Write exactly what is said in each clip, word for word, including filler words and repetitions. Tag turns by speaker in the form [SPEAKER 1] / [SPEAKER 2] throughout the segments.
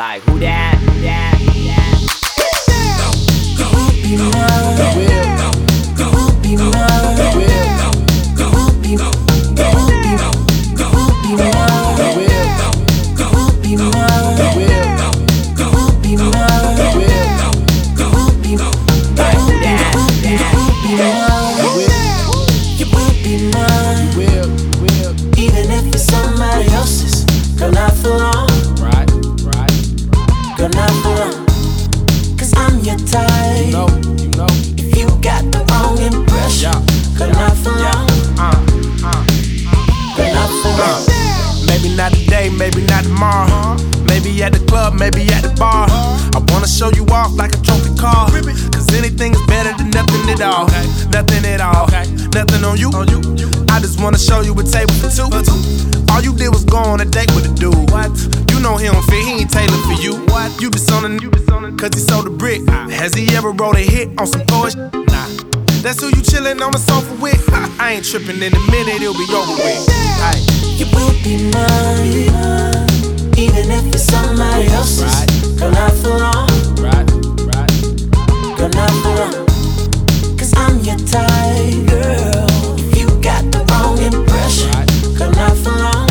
[SPEAKER 1] Like who that? Who that? Who that?
[SPEAKER 2] You will be mine. You will. You will be mine. You will. You will be. You will be. You will be mine. You will. You will be mine. You will. You will be mine. You will. You will be. Like who that? Who that? You will be mine. You will. You will be mine. You will. Will. Even if it's somebody else's, girl, not for long.
[SPEAKER 3] Right. Right.
[SPEAKER 2] Girl, not for long. Cause I'm your type.
[SPEAKER 3] You know, you know.
[SPEAKER 2] If you got the wrong impression,
[SPEAKER 3] Yeah.
[SPEAKER 2] girl, not for long.
[SPEAKER 3] Uh, uh,
[SPEAKER 2] Girl, not for long.
[SPEAKER 3] uh. Maybe not today, maybe not tomorrow. Maybe at the club, maybe at the bar. I wanna show you off like a trophy car. Cause anything is better than nothing at all. Nothing at all. Nothing on you. I just wanna show you a table for two. All you did was go on a date with a dude. You know he don't fit, he ain't tailored for you. You just on a cause he sold a brick. Has he ever wrote a hit on some poetry? Nah. That's who you chillin' on the sofa with. I ain't trippin', in a minute it'll be over with. Aye.
[SPEAKER 2] You will be mine. Even if it's somebody else's.
[SPEAKER 3] Right.
[SPEAKER 2] Girl, not for long.
[SPEAKER 3] Right, right.
[SPEAKER 2] Girl, not for long. Cause I'm your type, girl. If you got the wrong impression,
[SPEAKER 3] Right.
[SPEAKER 2] girl, not for long.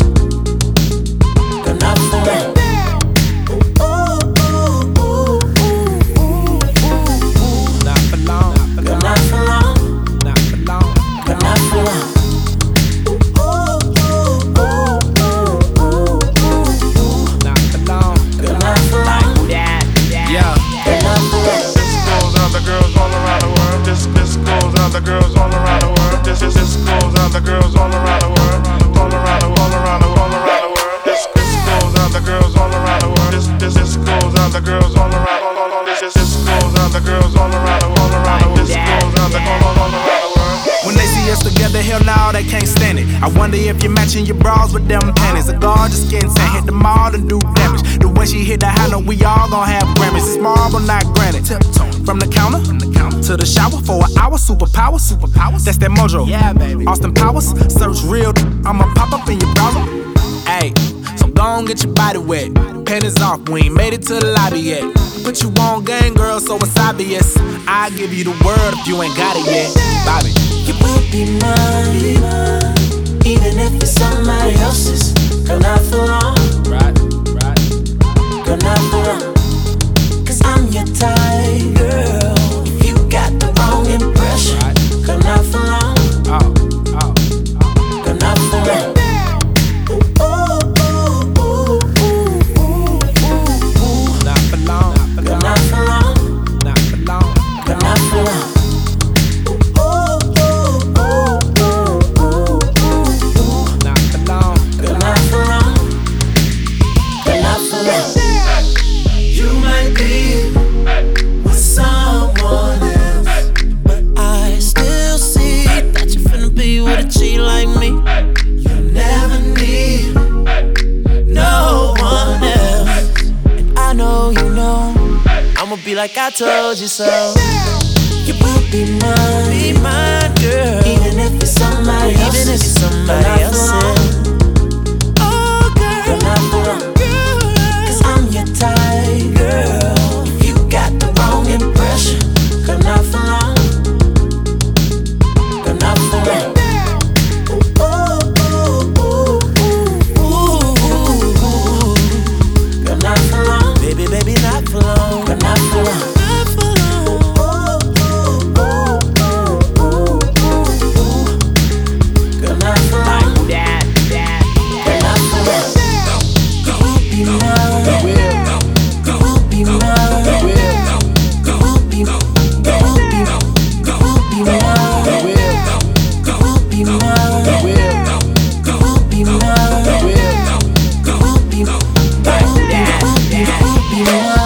[SPEAKER 2] Girl, not for long.
[SPEAKER 3] Not for long.
[SPEAKER 2] Girl, not for long.
[SPEAKER 3] Not for long.
[SPEAKER 2] Girl, not for long.
[SPEAKER 3] Not for long.
[SPEAKER 2] Girl, not for
[SPEAKER 1] Like
[SPEAKER 2] long.
[SPEAKER 1] who that? Who that?
[SPEAKER 3] Yeah.
[SPEAKER 2] Girl, not for long.
[SPEAKER 4] This goes out to girls all around the world. This this goes out to girls all around the world. This this this goes out to girls all around the world. All around the all around the all around the world. This this goes out to girls all around the world. This this this goes out to girls all around. all- all- all- This this this goes out to girls all around the all around the world. This goes out to all all all around the world.
[SPEAKER 3] When they see us together, hell no, they can't stand it. I wonder if you're matching your bras with them panties. A gorgeous skin tan, hit the mall and do damage. The way she hit the high note, we all gon' have Grammys. It's marble, not granite. Tiptoeing from the counter, from the counter to the shower for an hour. Superpower, superpowers. That's that mojo. Yeah, baby. Austin Powers, search real. I'ma pop up in your browser. Ayy, so gon' get your body wet. Panties off, we ain't made it to the lobby yet. Put you on game, girl, so it's obvious. I'll give you the word if you ain't got it yet. Bobby.
[SPEAKER 2] You will be mine. Even if it's somebody else's. Girl, not for long.
[SPEAKER 3] Right, right.
[SPEAKER 2] Girl, not for long. Cause I'm your type, girl. If you got the wrong impression,
[SPEAKER 3] Right.
[SPEAKER 2] girl, not for long.
[SPEAKER 3] Oh, oh,
[SPEAKER 2] Girl, not for long.
[SPEAKER 3] not for long.
[SPEAKER 2] Girl, not for long.
[SPEAKER 3] Not for long.
[SPEAKER 2] Girl, not for long.
[SPEAKER 3] Not for long.
[SPEAKER 2] Girl, not for long. Girl, not for long. You might be with someone else, but I still see that you finna be with a G like me. You never need no one else, and I know you know I'ma be like I told you so. You will be mine, be mine, girl. Even if it's somebody else, even if it's somebody else's. Oh, girl, girl, not for long. Cause I'm your type, girl. If you got the wrong impression, girl, not for long. Girl, not for long. Girl, not for long. Baby, baby, not for long. Girl, not for long. Not for long. Girl, not for long.
[SPEAKER 1] Like who that? Who that?
[SPEAKER 2] Girl, not for long. You will be mine. You will. You will be mine. You will. You will be. You will be. You will be mine. You will. You will be mine. You will. You will be mine. You will. You will be. You will be. You will be mine.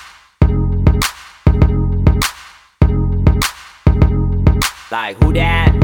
[SPEAKER 1] Like who that?